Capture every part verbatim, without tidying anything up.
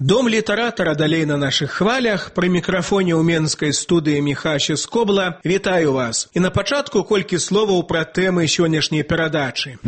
Дом літаратара далей на наших хвалях, пры мікрафоне ў менскай студыі Міхася Скобла. Вітаю вас. І на пачатку колькі словаў пра тэмы сённяшняй перадачы.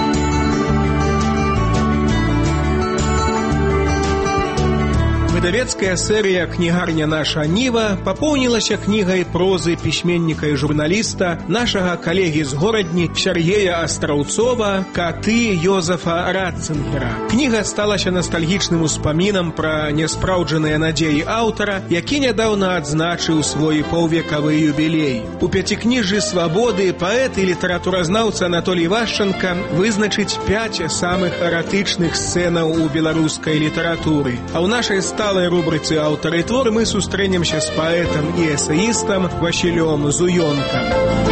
Выдавецкая серыя «Кнігарня наша Ніва» папоўнілася кнігай прозы пісьменніка і журналіста нашага калегі з горадні Сергея Астраўцова «Каты» Йозефа Ратцингера. Кніга сталася ностальгічным успамінам пра няспраўджаныя надзеі аўтара, які нядаўна адзначыў свой паўвекавы юбілей. У пяцікніжжы «Свабоды» паэт і літаратуразнаўца Анатолій Вашчанка вызначыць пяць самых эратычных сцэнаў у беларускай літаратуры. А ў нашай сталай рубрыцы «Аўтары твор» мы сустрэнемся з паэтам і эсэістам Васілём Зуёнкам.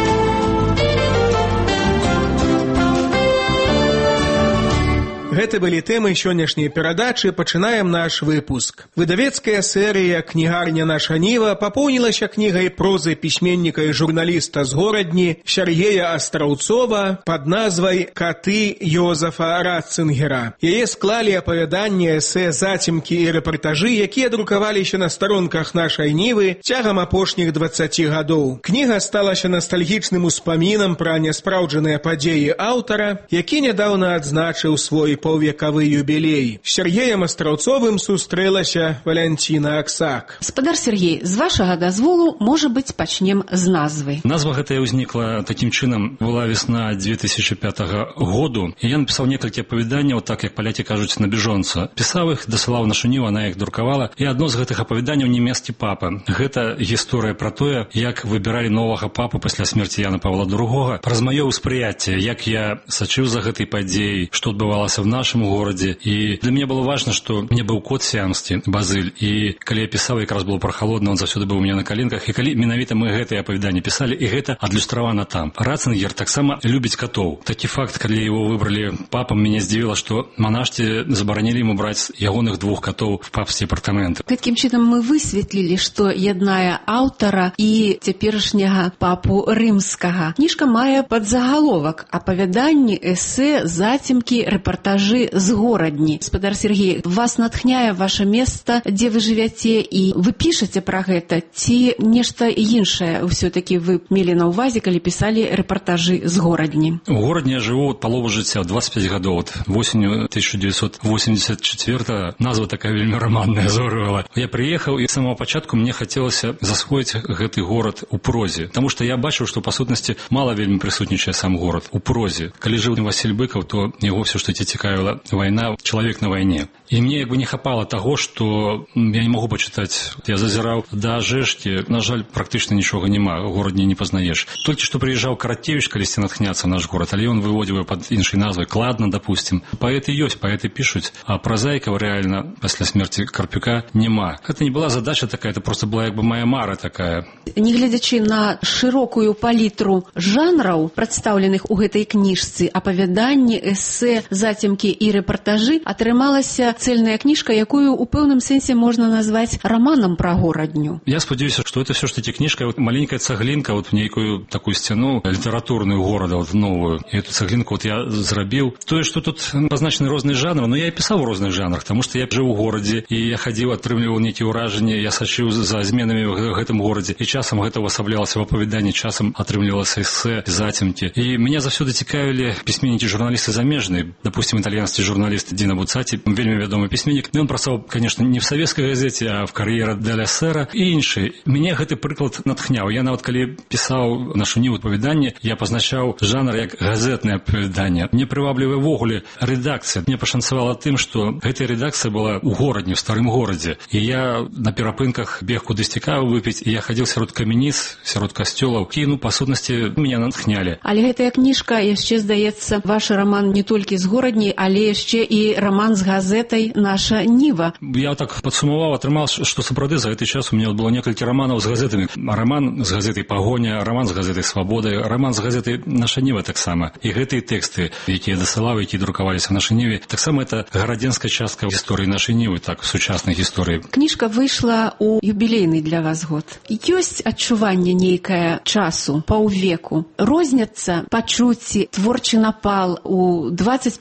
Гэта былі тэмы сённяшняй перадачы, пачынаем наш выпуск. Выдавецкая серыя «Кнігарня наша Ніва» папоўнілася кнігай прозы пісьменніка і журналіста з горадні Сергея Астраўцова пад назвай «Каты» Йозефа Ратцингера. Яе склалі апавяданні, эсэ, зацімкі і рэпартажы, якія друкаваліся на старонках нашай Нівы цягам апошніх дваццаці гадоў. Кніга сталася ностальгічным успамінам пра няспраўджаныя падзеі аўтара, які нядаўна адзначыў свой паўвекавы юбілей. З Сергеем Астраўцовым сустрэлася Валянціна Аксак. Гаспадар Сергей, з вашага дазволу, можа быць, пачнем з назвы. Назва гэтая ўзнікла такім чынам, была весна две тысячи пятага году, і я напісаў некалькі апавяданняў, так як палякі кажуць, на бежонца. Пісаў іх, дасылаў нашу Ніву, она іх друкавала, і адно з гэтых апавяданняў «Нямецкі папа». Гэта гісторыя пра тое, як выбіралі новага папу пасля смерці Яна Павла другога. Праз маё ўспрыяцце, як я сачыў за гэтай падзеяй, што адбывалася в нашым горадзе. І для мяне было важна, што мне быў кот сіамскі, Базыль, і калі я пісаў, якраз было прахалодна, он заўсёды быў у мяне на каленках, і калі менавіта мы гэтыя апавяданні пісалі, і гэта адлюстравана там. Ратцингер таксама любіць катоў. Такі факт, калі его выбралі папам, мяне здзівіла, што манашці забаранілі ему браць ягоных двух катоў в папскія апартаменты. Такім чынам мы высветлілі, што яднае аўтара і цяперашняга папу рымскага. Кніжка мае падзагаловак апавяданні, эсэ, зацімкі, рэпартажы з горадні. Гаспадар Сергей, вас натхняе ваше месца, дзе вы жывяце, і вы пішаце пра гэта, ці нешта іншае ўсё-такі вы мелі на ўвазе, калі пісалі рэпартажы з горадні? У горадні я жыву от палову жыцця, двадцать пять гадоў. Восенню тысяча девятьсот восемьдесят четвёртага, назва такая вельмі романная, зорвала. Я прыехаў, і з самого пачатку мне хацелася засвоіць гэты горад у прозе, таму што я бачыў, што па сутнасці мала вельмі прысутнічае сам горад у прозе. Калі жыў Васіль Быкаў, то яго все што цікавіла вайна, чалавек на вайне. І мне як бы не хапала таго, што я не магу пачытаць. Я зазіраў да Жэшкі, на жаль, практычна нічога няма, горад не пазнаеш. Толькі што прыязджаў Карацевіч калісьці натхняцца наш горад, але ён выводзіў пад іншай назвай Кладна, допустим. Паэты ёсць, паэты пішуць, а празаікаў рэальна пасля смерці Карпюка няма. Гэта не была задача такая, это просто была як бы моя мара такая. Негледзячы на шырокую палітру жанраў, прадстаўленых у гэтай кніжцы, апавяданні, эсэ, зацімкі і рэпартажы, атрымалася цэльная кніжка, якую у пэўным сэнсе можна назваць раманам пра горадню. Я спадзяюся, што это все ж таки кніжка, вот маленькая цаглінка, вот в нейкую такую сцяну літаратурную горада, вот новую. І эту цаглінку вот я зрабіў. Тое, што тут пазначаны розныя жанры, но я і пісаў у розных жанрах, таму што я жыў у горадзе, і я хадзіў, атрымліваў нейкія ўражанні, я сачыў за зменамі в гэтым горадзе, і часам гэта ўвасаблялася в апавяданні, часам атрымлівалася эсэ, зацімкі. І мяне заўсёды цікавілі пісьменнікі, журналісты замежныя, допустим, італьянскі журналіст Діна Буцаці, вельмі вядомы пісьменнік. Ён працаваў, конечно, не в савецкай газеце, а в «Кар'ера деля Сера» і іншыя. Мяне гэты прыклад натхняў. Я нават калі пісаў нашу Ніву апавяданне, я пазначаў жанр як газетнае апавяданне. Мне прываблівае ввогуле рэдакцыя. Мне пашанцавала тым, што гэтая рэдакцыя была ў горадні, в старым горадзе. І я на перапынках бег кудысьці каву выпіць, і я хадзіў сярод камяніц, сярод касцёлаў. І, ну, па сутнасці, мяне натхнялі. Але гэтая кніжка яшчэ, здаецца, ваш раман не толькі з горадні, але яшчэ і раман з газетай «Наша Ніва». Я так падсумаваў, атрымаў, што сапраўды за гэты час у мяне было некалькі раманаў з газетамі. Раман з газетай «Пагоня», раман з газетай «Свабода», раман з газетай «Наша Ніва» таксама. І гэтыя тэксты, якія дасылаў, якія друкаваліся в «Нашай Ніве», таксама это гарадзенская частка гісторыі нашай Нівы, так, сучаснай гісторыі. Кніжка выйшла ў юбілейны для вас год. Ёсць адчуванне нейкае часу, паўвеку? Розняцца пачуцці, творчы напал у двадцать пять гадоў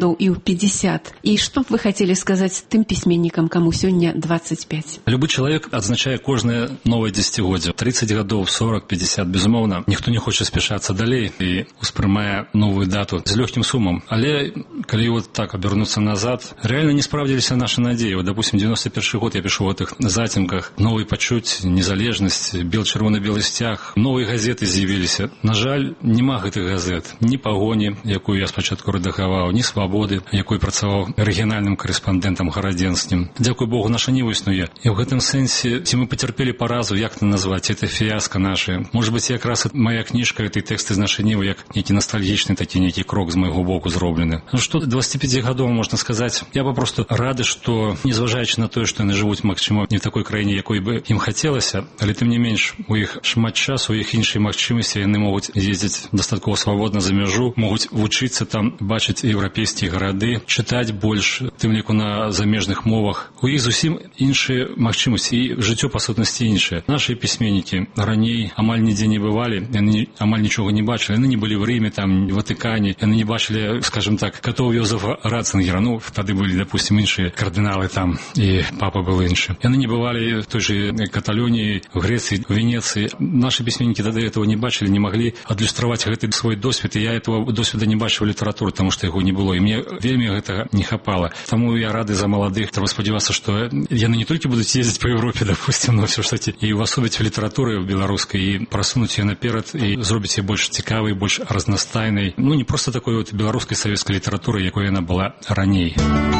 гадоў і ў пятьдесят. І што б вы хацелі сказаць тым пісьменнікам, каму сёння двадцать пять? Любы чалавек адзначае кожнае новае дзесяцігоддзе. тридцать гадоў, сорок, пятьдесят, безумоўна. Ніхто не хоча спяшацца далей і успрымае новую дату з лёгкім сумам. Але калі вот так абернуцца назад, реально не справдзіліся нашы надзеі. Вот, допустим, девяносто первый год я пишу в этих зацемках. Новый пачуць, незалежнасць, бел чырвона-белы сцяг. Новыя газеты з'явіліся. На жаль, нема гэтых газет. Ні пагоні, якую я спачатку рэдагаваў, ні свабоды, якой працаваў арыгінальным карэспандэнтам гарадзенскім. Дзякуй Богу, наша не існуе. І ў гэтым сэнсе, ці мы пацярпелі паразу, як это назваць, это фіяска наша. Может быть, якраз моя кніжка, этой тэксты з нашай нівы, як нейкі ностальгічны такі нейкі крок з майго боку зроблены. Ну што, двадцать пять гадоў, можна сказаць, я папросту рады, што, незважаючы на тое, што яны жывуць, магчыма, не в такой краіне, якой бы ім хацелася, але тым не менш, у іх шмат часу, у іх іншыя магчымасці, яны могуць ездзіць дастаткова свабодна за мяжу, могуць вучыцца там, бачыць еўрапейскія гарады, чытаць больш, тым ліку на замежных мовах. У іх зусім іншыя магчымасці і жыццё па сутнасці іншае. Нашы пісьменнікі раней амаль нідзе не бывалі, яны амаль нічога не бачылі, яны не былі в Рыме, там, в Ватыкане, яны не бачылі, скажем так, катоў Йозефа Ратцингера, ну, тады былі, допустим, іншыя кардыналы там, і папа был іншы. Яны не бывалі в той же Каталоніі, в Грэцыі, в Венецыі. Нашы пісьменнікі тады этого не бачылі, не маглі адлюстраваць гэты свой досвед, і я этого досведа не бачыў у літаратуры, таму што яго не было, і мне вельмі гэтага не хапала. Таму я рады за маладых, трэба спадзявацца, што яны не толькі будуць ездзіць па Европе, допустим, но ўсё ж такі і ўвасобіць у літаратуры беларускай, і прасунуць яе наперад, і зробіць яе больш цікавай, больш разнастайнай. Ну, не проста такой вот беларускай савецкай літаратуры, якой яна была раней.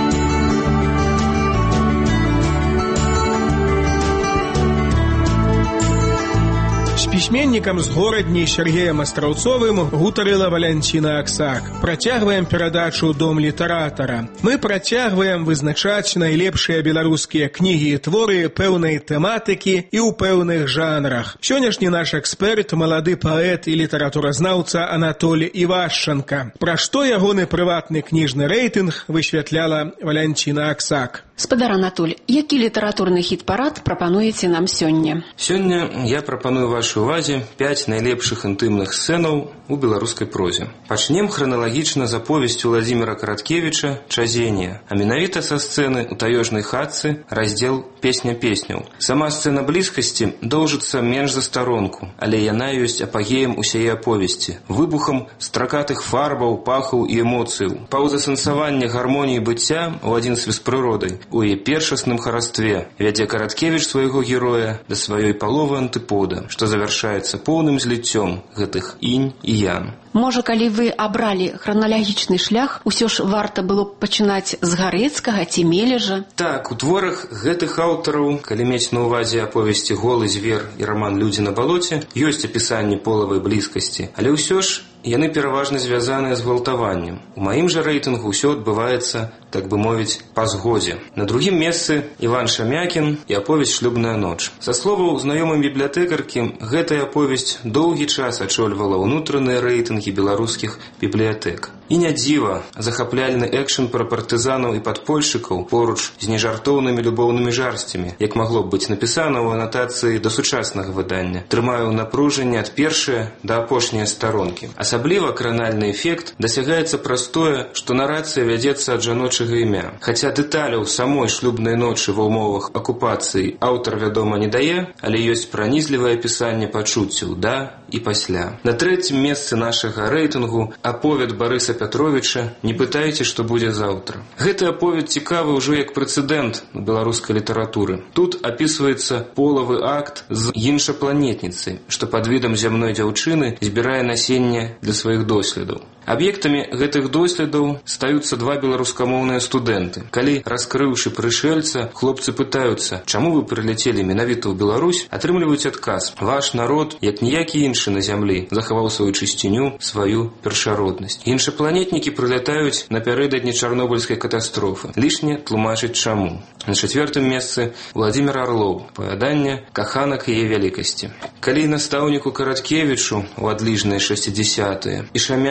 Пісьменнікам з горадні Сергеем Астраўцовым гутарыла Валянціна Аксак. Працягваем перадачу «Дом літаратара». Мы працягваем вызначаць найлепшыя беларускія кнігі і творы пэўнай тэматыкі і ў пэўных жанрах. Сённяшні наш эксперт, малады паэт і літаратуразнаўца Анатоль Івашчанка. Пра што ягоны прыватны кніжны рэйтынг высвятляла Валянціна Аксак. Спадар Анатоль, які літаратурны хіт-парад прапануеце нам сёння? Сёння я прапаную вашай увазе пяць найлепшых інтымных сцэнаў у беларускай прозе. Пачнем храналагічна з аповесці Владзіміра Караткевіча «Чазенне», а менавіта са сцэны ў таёжнай хатцы, раздзел «Песня песняў». Сама сцэна блізкасці доўжыцца менш за старонку, але яна ёсць апагеем усяе аповесці, выбухам стракатых фарбаў, пахаў і эмоцыяў. Паўзасэнсаванне гармоніі быцця ў адзін свіст прыродай у яе першасным харастве вядзе Караткевіч свайго героя да сваёй паловы антыпода, што завяршаецца поўным зліццём гэтых інь і ян. Можа, калі вы абралі храналагічны шлях, усё ж варта было б пачынаць з Гарэцкага ці Мележа? Так, у творах гэтых аўтараў, калі мець на ўвазе аповесці «Голы звер» і раман «Людзі на балоце», ёсць апісанне полавай блізкасці, але ўсё ж яны пераважна звязаныя з гвалтаваннем. У маім жа рэйтынгу ўсё адбываецца, так бы мовіць, па згодзе. На другім месцы Іван Шамякін і аповесць «Шлюбная ноч». Са словаў знаёмай бібліятэкаркі, гэтая аповесць доўгі час ачольвала ўнутраныя рэйтынгі беларускіх бібліятэк. І не дзіва, захапляльны экшн пра партызанаў і падпольшчыкаў поруч з нежартоўнымі любоўнымі жарсцямі, як магло б быць напісана ў анатацыі да сучаснага выдання, трымае ў напружанні ад першае да апошняе старонкі. Асабліва кранальны эфект дасягаецца праз тое, што нарацыя вядзецца ад жаночага імя. Хаця дэталяў самой шлюбнай ночы ва ўмовах акупацыі аўтар, вядома, не дае, але ёсць пранізлівае апісанне пачуццяў да і пасля. На трэцім месцы нашага рэйтынгу аповед Барыса Пятровича «Не пытайце, што будзе заўтра». Гэты аповед цікавы ўжо як прэцэдэнт беларускай літаратуры. Тут апісваецца полавы акт з іншапланетніцай, што пад відам зямной дзяўчыны збірае насенне для сваіх доследаў. Аб'ектамі гэтых доследаў стаюцца два беларускамоўныя студэнты. Калі, раскрыўшы прышэльца, хлопцы пытаюцца, чаму вы прыляцелі менавіта ў Беларусь, атрымліваюць адказ: ваш народ, як ніякі іншы на зямлі, захаваў сваю чысціню, сваю першароднасць. Іншапланетнікі прылятаюць напярэдадні чарнобыльскай катастрофы. Лішне тлумачыць чаму. На чацвёртым месцы Владзімір Арлоў, апавяданне «Каханак яе вялікасці». Калі настаўніку Караткевічу ў адліжныя шэсцідзесятыя і Шамякіну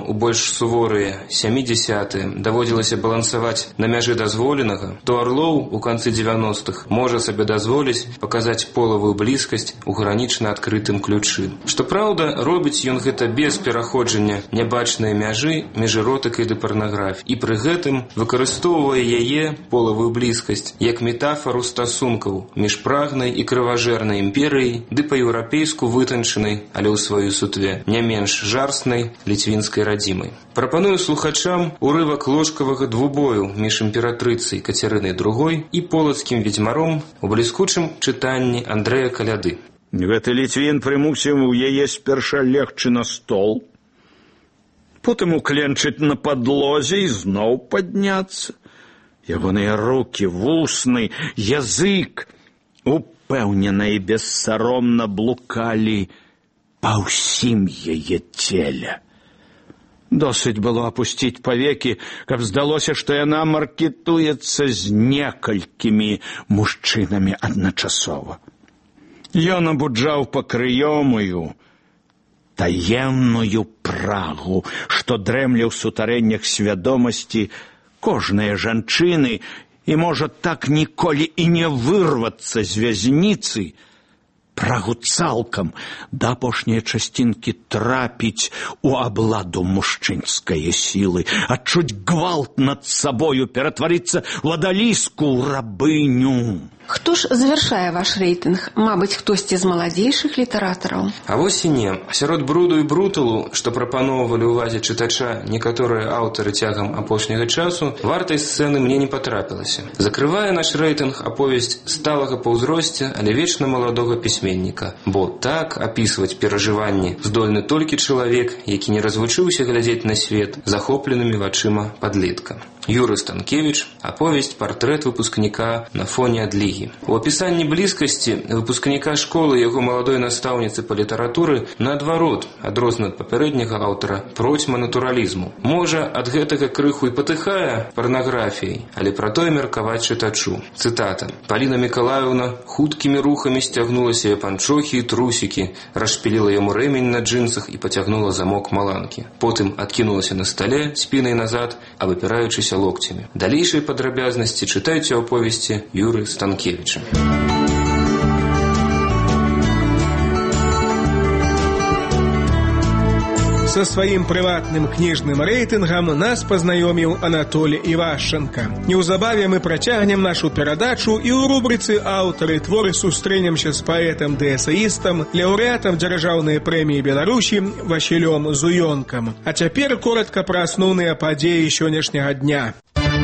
у больш суворыя сямідзесятыя даводзілася балансаваць на мяжы дазволенага, то Арлоў у канцы дзевяностых можа сабе дазволіць паказаць полавую блізкасць у гранічна адкрытым ключы. Што праўда, робіць ён гэта без пераходжання нябачнай мяжы між эротыкай ды парнаграфіяй і пры гэтым выкарыстоўвае яе, полавую блізкасць, як метафару стасункаў між прагнай і крыважэрнай імперыяй ды па-еўрапейску вытанчанай, але ў сваёй сутве не менш жарснай ліцвінскай радзімай. Прапаную слухачам урывак ложкавага двубою між імператрыцай Кацярынай другой і полацкім ведзьмаром у бліскучым чытанні Андрэя Каляды. Гэты Літвін прымусіў яе спярша легчы на стол, потым укленчыць на падлозе і зноў падняцца. Ягоныя рукі, вусны, язык упэўнена і бессаромна блукалі па ўсім яе целе. Досыць было апусціць павекі, каб здалося, што яна маркетуецца з некалькімі мужчынамі адначасова. Ён абуджаў пакрыёмую, таемную прагу, што дрэмле ў сутарэннях свядомасці кожнай жанчыны і можа так ніколі і не вырвацца з вязніцы, прагу цалкам да апошняй часцінкі трапіць у абладу мужчынскае сілы, адчуць гвалт над сабою, ператварыцца ў адаліску, ў рабыню. Хто ж завяршае ваш рэйтынг? Мабыць, хтосьці з маладзейшых літаратараў? А вось і не. Сярод бруду і бруталу, што прапаноўвалі ўвазе чытача некаторыя аўтары цягам апошняга часу, вартай сцэны мне не патрапілася. Закрывае наш рэйтынг аповесць сталага па ўзросце, але вечна маладога пісьменніка. Бо так апісваць перажыванні здольны толькі чалавек, які не развучыўся глядзець на свет захопленымі вачыма падлетка. Юрый Станкевич, аповесць «Партрэт выпускніка на фоне адлігі». У апісанні блізкасці выпускніка школы яго маладой настаўніцы па літаратуры наадварот, адрознена ад папярэдняга аўтара, процьма натуралізму. Можа, ад гэтага крыху і патыхае парнаграфіяй, але пра тое меркаваць чытачу. Цытата. «Паліна Мікалаеўна хуткімі рухамі сцягнула сябе панчохі і трусікі, расшпіліла яму рэмень на джинсах і пацягнула замок маланкі. Потым адкінулася на стале спінай назад, а выпіраючыся локцямі». Далейшыя падрабязнасці чытайце ў аповесці Юры Станкевича. Со сваім прыватным кніжным рэйтынгам нас пазнаёміў Анатолій Івашченка. Неўзабаве мы працягнем нашу перадачу і ў рубрыцы «Аўтары творы» сустрэнемся з паэтам ды эсэістам, лаўрэатам дзяржаўнай прэміі Беларусі Васілём Зуёнкам. А цяпер коратка пра асноўныя падзеі сённяшняга дня.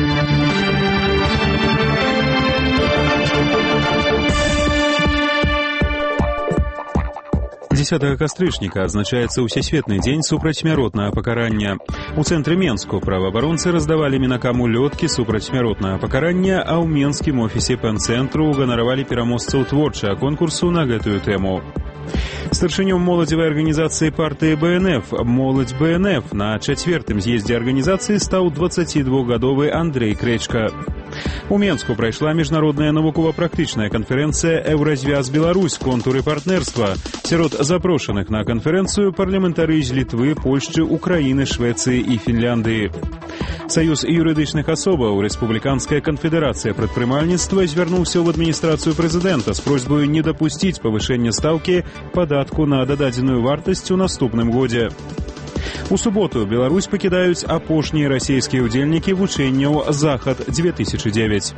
дзесятага кастрычніка адзначаецца ўсесветны дзень супрацьсмяротнага пакарання. У цэнтры Менску праваабаронцы раздавалі мінакаму лёткі супрацьсмяротнага пакарання, а ў менскім офісе пэн-цэнтру уганаравалі пераможцаў творчага конкурсу на гэтую тэму. Старшынём моладзевай арганізацыі партыі бэ эн эф «Моладзь бэ эн эф» на чацвёртым з'ездзе арганізацыі стаў дваццацідвухгадовы Андрэй Крэчка. У Менску прайшла міжнародная навукова-практычная канферэнцыя «Еўразвяз Беларусь. Контуры партнерства». Сярод запрошаных на канферэнцыю парламентары з Літвы, Польшчы, Украіны, Швецыі і Фінляндыі. Саюз юрыдычных асобаў Рэспубліканская канфедэрацыя прадпрымальніцтва звярнуўся ў адміністрацыю прэзідэнта з просьбаю не дапусціць павышэння стаўкі падатку на дададзеную вартасць у наступным годзе. У суботу Беларусь пакідаюць апошнія расійскія ўдзельнікі вучэнняў «Захад-две тысячи девять».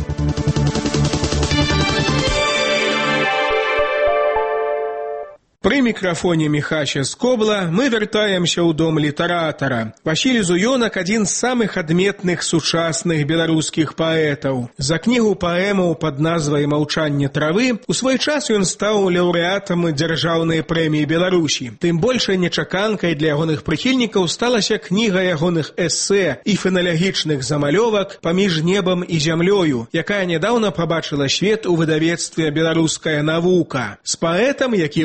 При микрофоне Михача Скобла мы вяртаемся ў дом літаратара. Васіль Зуёнак – адзін з самых адметных сучасных беларускіх паэтаў. За кнігу паэмаў пад назвай «Маўчанне травы» у свой час ён стаў лаўрэатам дзяржаўнай прэміі Беларусі. Тым большай нечаканкай для ягоных прыхільнікаў сталася кніга ягоных эсэ і феналягічных замалёвак «Паміж небам і зямлёю», якая нядаўна пабачыла свет у выдавецтве «Беларуская навука». З паэтам, які выступіў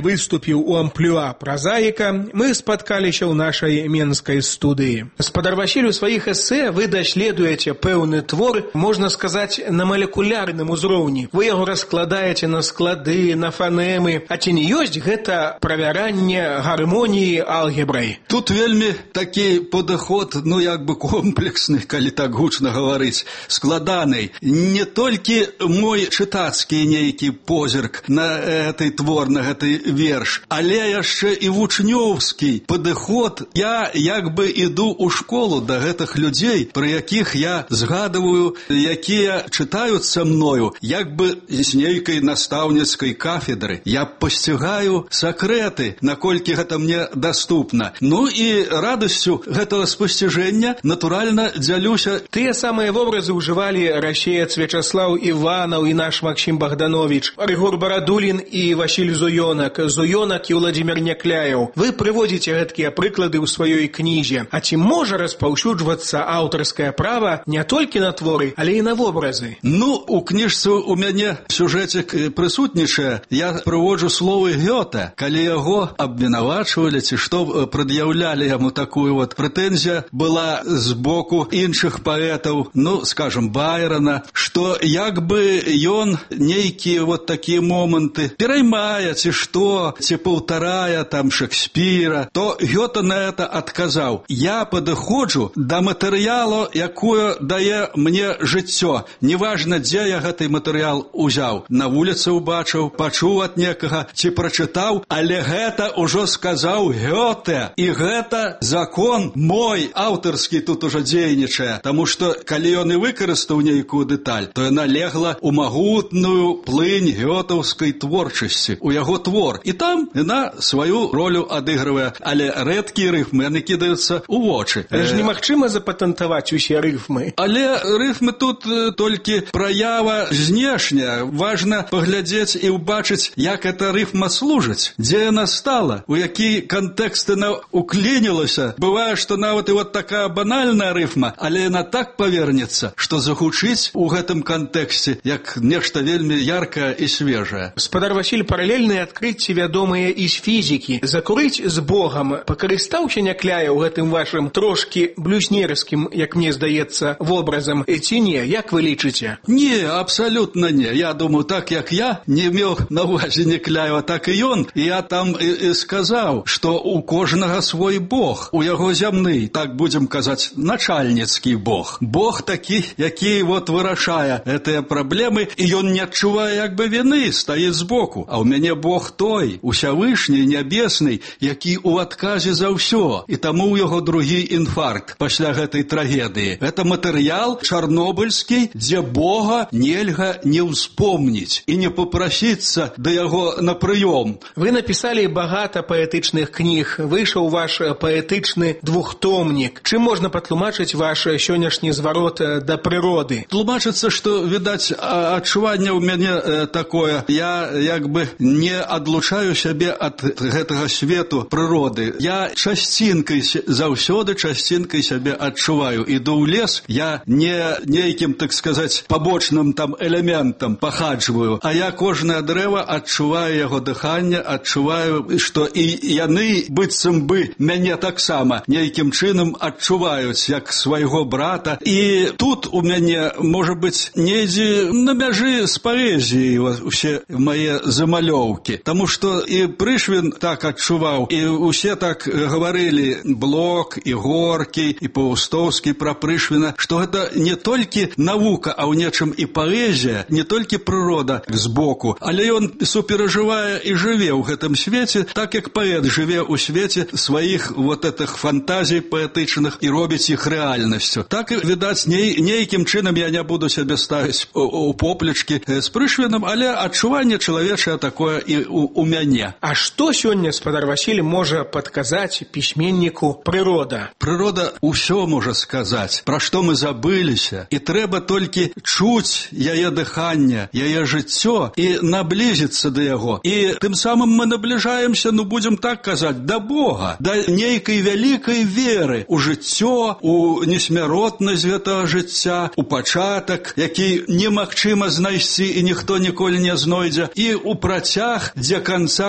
выступіў у амплюа празаіка, мы спаткаліся ў нашай менскай студыі. Спадар Васіль, у сваіх эсэ вы даследуеце пэўны твор, можна сказаць, на малекулярным узроўні. Вы яго раскладаеце на склады, на фанемы. А ці не ёсць гэта правяранне гармоніі алгебрай? Тут вельмі такі падыход, ну як бы комплексны, калі так гучна гаварыць, складаны. Не толькі мой чытацкі нейкі позірк на гэты твор, на гэты верш, але яшчэ і вучнёўскі падыход. Я як бы іду ў школу да гэтых людзей, пра якіх я згадываю, якія чытаюць са мною, як бы з нейкай настаўніцкай кафедры. Я пасцігаю сакрэты, наколькі гэта мне даступна. Ну і радасцю гэтага спасціжэння, натуральна, дзялюся. Тыя самыя вобразы ўжывалі расеец Вячаслаў Іванаў і наш Максім Богданович, Рыгор Барадулін і Васіль Зуёнак, Зуёнак і Владзімір Някляеў. Вы прыводзіце гэткія прыклады ў сваёй кнізе. А ці можа распаўсюджвацца аўтарскае права не толькі на творы, але і на вобразы? Ну, у кніжцы у мяне сюжэцік прысутнічае. Я прыводжу словы Гёте. Калі яго абвінавачвалі, ці што прад'яўлялі яму такую вот прэтэнзія была з боку іншых паэтаў, ну, скажем, Байрона, што як бы ён нейкія вот такія моманты пераймае, ці што, ці паўтарае там Шекспіра, то Гёте на это адказаў: я падыходжу да матэрыялу, якое дае мне жыццё. Неважна, дзе я гэты матэрыял узяў. На вуліцы ўбачыў, пачуў ад некага, ці прачытаў, але гэта ўжо сказаў Гёте. І гэта закон мой, аўтарскі тут ужо дзейнічае. Таму што, калі ён і выкарыстаў нейкую дэталь, то яна легла ў магутную плынь гётаўскай творчасці, у яго твор. І там яна сваю ролю адыгрывае. Але рэдкія рыфмы, яны кідаюцца ў вочы. Але ж немагчыма запатэнтаваць усе рыфмы. Але рыфмы тут толькі праява знешняя. Важна паглядзець і ўбачыць, як эта рыфма служыць, дзе яна стала, у які кантэкст яна уклінілася. Бывае, што нават і вот такая банальная рыфма, але яна так павернецца, што загучыць у гэтым кантэксце як нешта вельмі яркае і свежае. Спадар Васіль, паралельныя адкрыцці вядомыя і з фізікі. Закурыць з Богам пакарыстаўся Някляеў гэтым вашым трошкі блюзнерскім, як мне здаецца, вобразам, ці не? Як вы лічыце? Не, абсалютна не. Я думаю, так як я не меў на ўвазе Някляева, так і ён. І я там і, і сказаў, што у кожнага свой Бог, у яго зямны, так будзем казаць, начальніцкі Бог. Бог такі, які вот вырашае гэтыя праблемы, і ён не адчувае як бы віны, стаіць збоку. А ў мяне Бог той, усявышні, нябесны, які ў адказе за ўсё. І таму ў яго другі інфаркт пасля гэтай трагедыі. Гэта матэрыял чарнобыльскі, дзе Бога нельга не ўспомніць і не папрасіцца да яго на прыём. Вы напісалі багата паэтычных кніг, выйшаў ваш паэтычны двухтомнік. Чым можна патлумачыць ваш сённяшні зварот да прыроды? Тлумачыцца, што, відаць, адчуванне ў мяне такое. Я як бы не адлучаю сябе ад гэтага свету прыроды. Я часцінкай, заўсёды часцінкай сябе адчуваю. Іду ў лес, я не нейкім, так сказаць, пабочным там элементам пахаджваю, а я кожнае дрэва адчуваю яго дыханне, адчуваю, што і яны быццам бы мяне таксама нейкім чынам адчуваюць як свайго брата. І тут у мяне, можа быць, недзе на мяжы з паэзіяй усе мае замалёўкі. Таму што і Прышвін так адчуваў, і усе так гаварылі, Блок, і Горкі, і Паўстоўскі пра Прышвіна, што гэта не толькі навука, а ў нечым і паэзія, не толькі прырода збоку, але ён суперажывае і жыве ў гэтым свеце, так як паэт жыве ў свеце сваіх вот этих фантазій паэтычных і робіць іх рэальнасцю. Так, відаць, ней, нейкім чынам я не буду сябе ставіць у, у поплечкі з Прышвінам, але адчуванне чалавечае такое і у, у мяне. А што сёння, спадар Васіль, можа падказаць пісьменніку прырода? Прырода ўсё можа сказаць, пра што мы забыліся, і трэба толькі чуць яе дыханне, яе жыццё і наблізіцца да яго. І тым самым мы набліжаемся, ну будзем так казаць, да Бога, да нейкай вялікай веры у жыццё, у несмяротнасць гэтага жыцця, у пачатак, які немагчыма знайсці і ніхто ніколі не знойдзе, і у працяг, дзе канца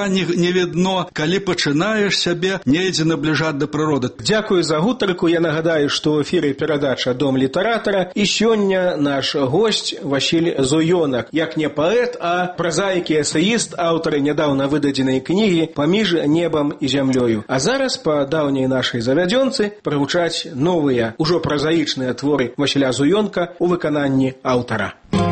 канца не, не відно, калі пачынаеш сябе недзе набліжаць да прыроды. Дзякую за гутарку. Я нагадаю, што ў эфіры перадача «Дом літаратара» і сёння наш госць Васіль Зуёнак, як не паэт, а празаік і эсеіст, аўтар нядаўна выдадзенай кнігі «Паміж небам і зямлёю». А зараз па даўняй нашай завядзёнцы прагучаць новыя, ужо празаічныя творы Васіля Зуёнка у выкананні аўтара.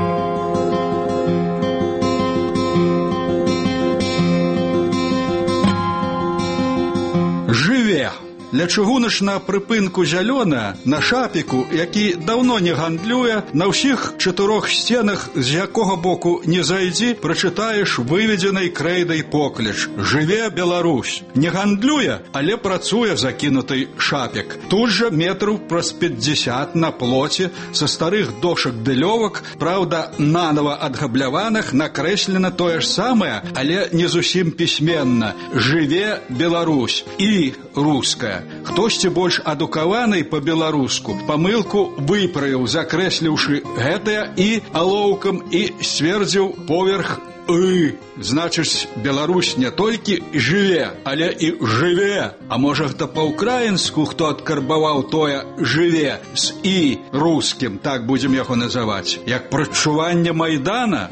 Жыве! Ля чыгуначнага прыпынку зялёна, на шапіку, які даўно не гандлюе, на ўсіх чатырох сценах, з якога боку не зайдзі, прачытаеш выведзенай крэйдай покліч: «Жыве Беларусь!» Не гандлюе, але працуе закінуты шапік. Тут жа метраў праз пятьдесят на плоце са старых дошак ды лёвак, праўда, нанова адгабляваных, накрэслена тое ж самае, але не зусім пісьменна: «Жыве Беларусь!» і руская. Хтосьці больш адукаваны па-беларуску памылку выправіў, закрэсліўшы гэтае і алоўкам, і сцвердзіў поверх «ы». Значыць, Беларусь не толькі жыве, але і жыве. А можа, гэта па-ўкраінску хто адкарбаваў тое «жыве» з «і» рускім, так будзем яго называць, як прадчуванне Майдана?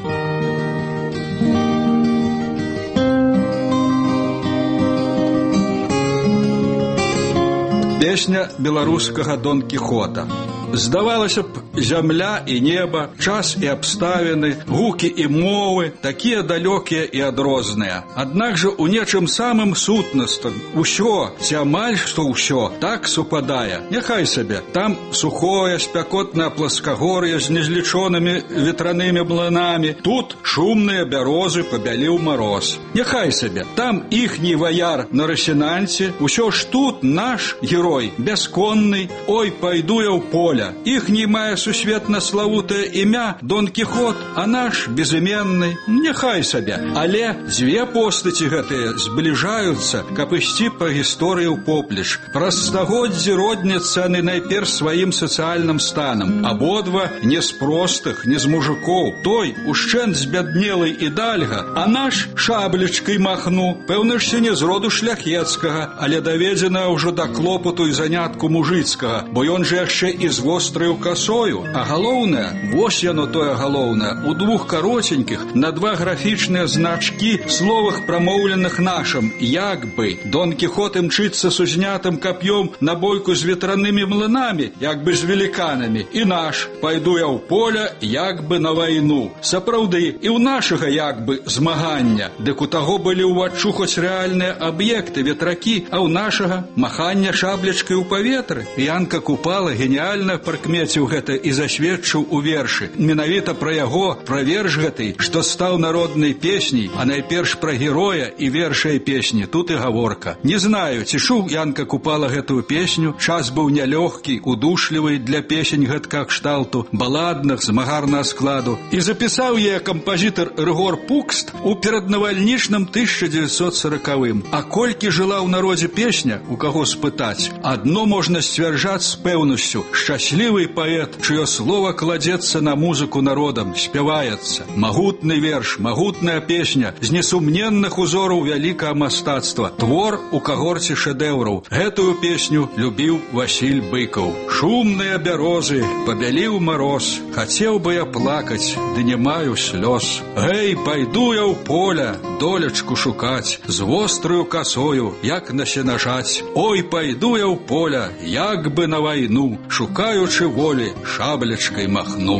Песня беларускага Дон Кіхота. Здавалася б, зямля і неба, час і абставіны, гукі і мовы такія далёкія і адрозныя. Аднак жа у нечым самым сутнасным усё, ці амаль што ўсё, так супадае. Няхай сабе, там сухое, спякотнае пласкагор'е з незлічонымі ветранымі млынамі, тут шумныя бярозы пабяліў мароз. Няхай сабе, там іхні ваяр на расінанце, усё ж тут наш герой бясконны, ой, пайду я ў поле. Іхні мае сусветна славутае імя Дон Кіхот, а наш безыменны. Няхай сабе. Але дзве постаці гэтыя збліжаюцца, каб ісці па гісторыі ў поплеч. Праз стагоддзі родняцца яны найперш сваім сацыяльным станам. Абодва не з простых, не з мужикоў. Той ушчэнт збяднелы і дальга, а наш шаблечкай махну. Пэўна ж не з роду шляхецкага, але даведзена ўжо да клопату і занятку мужыцкага, бо ён жа яшчэ і з востраю касою. А галоўнае, вось яно тое галоўнае, у двух каротенькіх на два графічныя значкі словах прамоўленых нашым: як бы Дон Кіхот імчыцца с узнятым кап'ём на бойку з ветранымі млынамі, як бы з веліканамі, і наш: пайду я ў поле, як бы на вайну. Сапраўды, і ў нашага як бы змагання, дык у таго былі ўваччу хоць рэальныя аб'екты, ветракі, а ў нашага махання шаблечкай у паветры. Янка Купала геніяльна прыкмеціў гэта і засведчыў у вершы. Менавіта пра яго, пра верш гэты, што стаў народнай песняй, а найперш пра героя і вершыя песні, тут і гаворка. Не знаю, ці чуў Янка Купала гэтую песню. Час быў нялёгкі, удушлівы для песень гэтка кшталту, баладных, змагарнага складу. І запісаў яе кампазітар Рыгор Пукст у пераднавальнічным тысяча дзевяцьсот сорокавым. А колькі жыла ў народзе песня, у каго спытаць? Адно можна сцвярджаць з пэўнасцю: шчаслівы паэт, чыё слова кладзецца на музыку народам, спяваецца. Магутны верш, магутная песня з несумненных узораў вялікага мастацтва, твор у кагорце шэдэўраў. Гэтую песню любіў Васіль Быкаў. Шумныя бярозы, пабяліў мароз, хацеў бы я плакаць, ды не маю слёз. Гэй, пайду я ў поле, долечку шукаць, з востраю касою, як насенажаць. Ой, пайду я ў поле, як бы на вайну, шукаючы волі, шаблечкай махну.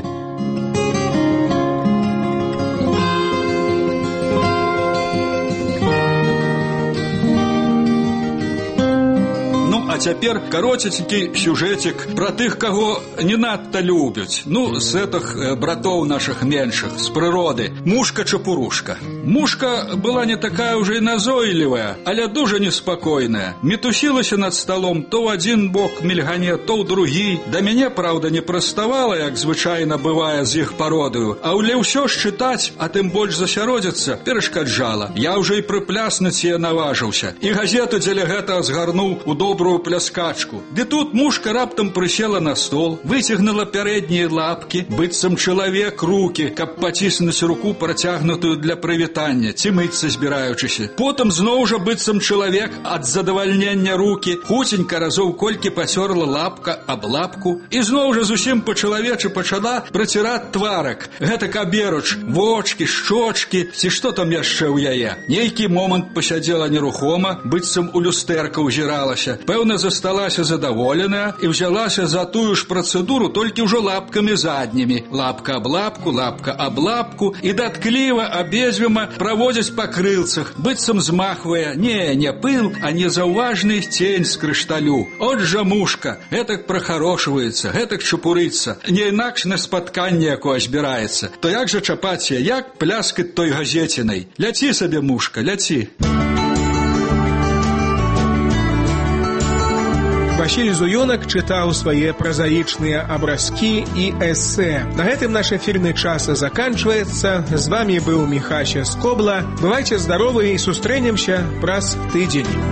А цяпер кароценькі сюжэтик пра тых, каго не надта любяць. Ну, з этих братоў наших меншых, з прыроды. Мушка-чапурушка. Мушка была не такая уже і назойлівая, але дуже неспакойная. Мітусілася над столом то ў адзін бок мільгане, то ў другі. Да мяне, праўда, не прыставала, як звычайна бывае з іх пародаю, а ўле ўсё ж чытаць, а тым больш засяродзіцца, перашкаджала. Я ўжо і прыпляснуць яе наважыўся. І газету дзеля гэтага згарнуў у добрую пляскачку. Ды тут мушка раптам прысела на стол, выцягнула пярэднія лапкі, быццам чалавек рукі, каб паціснуць руку, працягнутую для прывітання, ці мыцца збіраючыся. Потым зноў жа быццам чалавек ад задавальнення рукі, хуценька разоў колькі пацёрла лапка аб лапку, і зноў жа зусім па-чалавечы пачала праціраць тварак. Гэта каберуч, вочкі, шчочкі, ці што там яшчэ ў яе. Нейкі момант пасядзела нерухома, быццам у люстэрка ўзіралася. Пэўна, засталася задаволеная і ўзялася за тую ж працэдуру, толькі ўжо лапкамі заднімі. Лапка аб лапку, лапка аб лапку, і даткліва абедзвюма праводзяць па крылцах, быццам змахвае, не, не пыл, а незаўважны цень з крышталю. От жа мушка, гэтак прахарошваецца, гэтак чупурыцца, не інакш на спатканне якое збіраецца. То як жа чапаць яе, як пляскаць той газецінай? Ляці сабе, мушка, ляці. Васіль Зуёнак чытаў свае празаічныя абразкі і эсэ. На гэтым наш эфірны час заканчваецца. З вамі быў Міхася Скобла. Бывайце здаровы і сустрэнемся праз тыдзень.